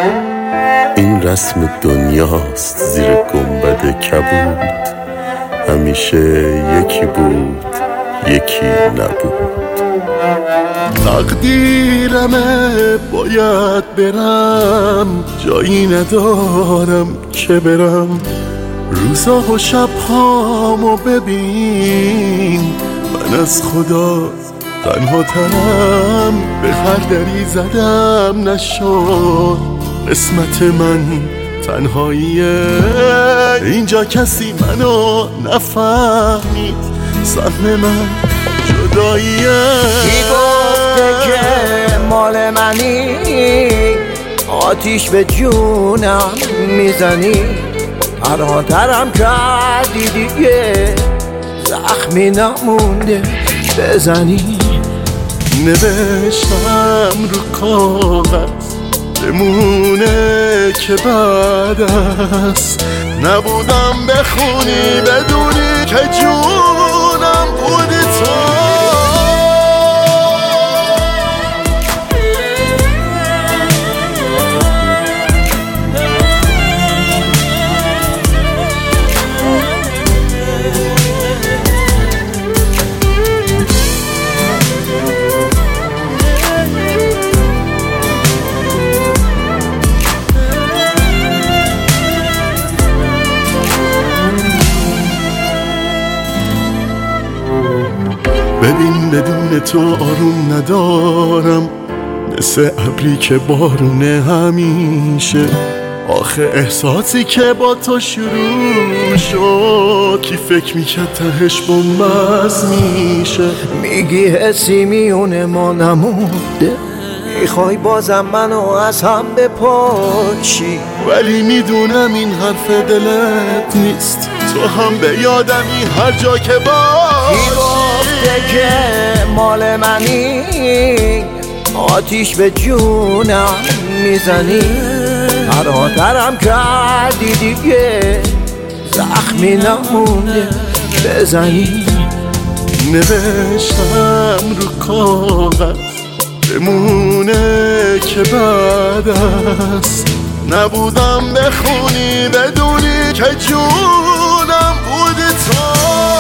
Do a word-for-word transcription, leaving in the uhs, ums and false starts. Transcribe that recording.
این رسم دنیاست زیر گنبد کبود، همیشه یکی بود یکی نبود. تقدیرمه باید برم، جایی ندارم که برم. روزا و شبهامو ببین، من از خدا تنها ترم. به هر دری زدم نشد، قسمت من تنهاییه. اینجا کسی منو نفهمید، سهم من جداییه. کی گفته که مال منی، آتیش به جونم میزنی. فراترم کردی دیگه، زخمی نمونده بزنی. نوشتم رو کاغذ بمونه که بعد است، نبودم بخونی بدونی که جونم بودی تو. ببین بدون تو آروم ندارم، مثل ابری که بارونه همیشه. آخه احساسی که با تو شروع شد، کی فکر میکرد تهش بومبز میشه. میگی حسی میونه ما نمونده، میخوای بازم منو از هم بپاشی. ولی میدونم این حرف دلت نیست، تو هم به یادمی هر جا که باشی. کی گفته که مال منی، آتیش به جونم میزنی. فراترم کردی دیگه، زخمی نمونده بزنی. نوشتم رو کاغذ بمونه که بعد است، نبودم بخونی بدونی که جونم بودی تو.